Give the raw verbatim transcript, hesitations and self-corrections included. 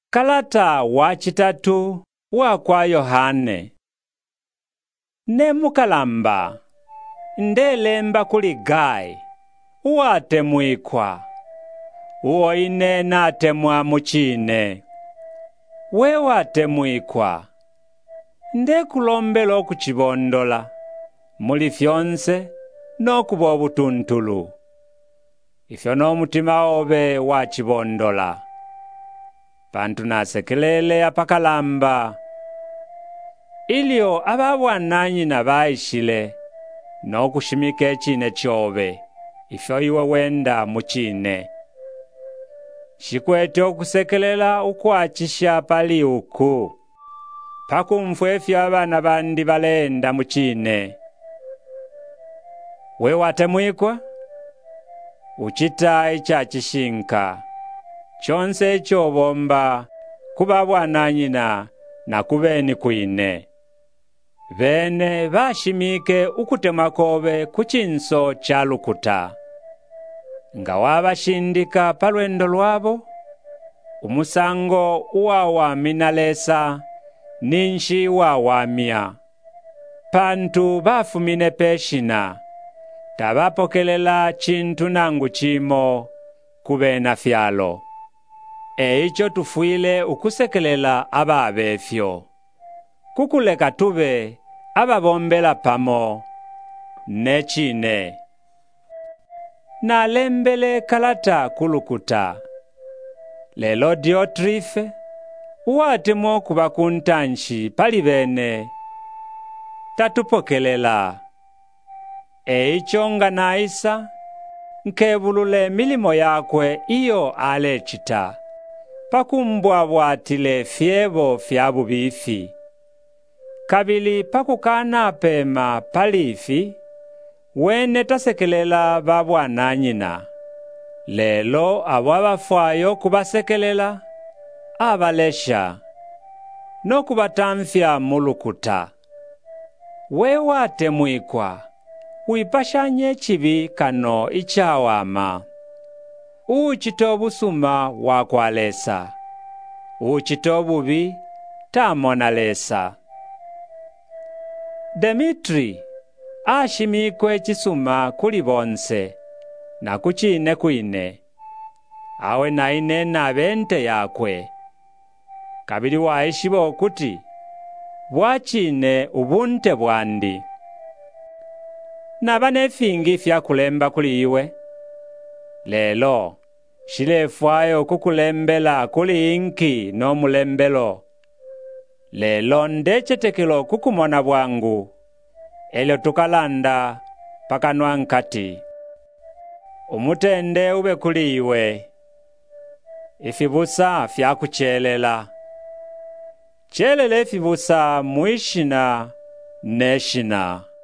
Kalata wa chitatu wa kwa Yohane. Ne mukalamba ndelemba kuli Gayi uwatemwikwa uwo ine natemwa muchine. We watemwikwa ndekulombela okuchibondola muli fyonse nokuba obutuntulu. Ifyo n'omutima obe wachibondola. Bantu nasekelele apakalamba ilyo ababwananyina bayishile n'okushimika echine chobe ifyo iwe wenda muchine. Shikwete okusekelela ukwachisha pali uku pakumfwa efyo abana bandi balenda muchine. We watemwikwa uchita ichachishinka chonse echo bomba kuba bwananyina na kubeni kwine. Bene bashimike ukutemwa kobe kuchinso cha lukuta. Nga wabashindika palwendo lwabo umusango uwawamina lesa ninshi wawamia. Pantu bafumine peshina tabapokelela chintu nangu chimo kubena fyalo. Eicho tufuile ukusekelela ababefyo. Kukuleka tube ababombela pamo nechine. Nalembele kalata kulukuta. Lelo Diotrife uwatemwa kuba kuntanshi pali bene tatupokelela. Eicho nga naisa nkebulule milimo yakwe iyo alechita pakumbwabwatile fyebo fyabu bifi. Kabili pakukana pema palifi wene tasekelela babwananyina. Lelo abwabafwayo kubasekelela abalesha no kubatamfya mulukuta. We watemwikwa wipashanye chibi kano ichawama. Uchito busuma wakwalesa. Uchito bubi tamona lesa. Demetri ashimikwe chisuma kuli bonse na kuchine kwine. Awe naine na bente yakwe. Kabili waishibo kuti bwachine ubunte bwandi. Nabane fingi fya kulemba kuli iwe. Lelo shilefwayo kukulembela kuli inki no mulembelo. Lelo ndechetekelo kukumona bwangu. Elyo tukalanda pakanwa nkati. Umutende ube kuli iwe. Ifibusa fya kuchelela. Chelele ifibusa muishina neshina.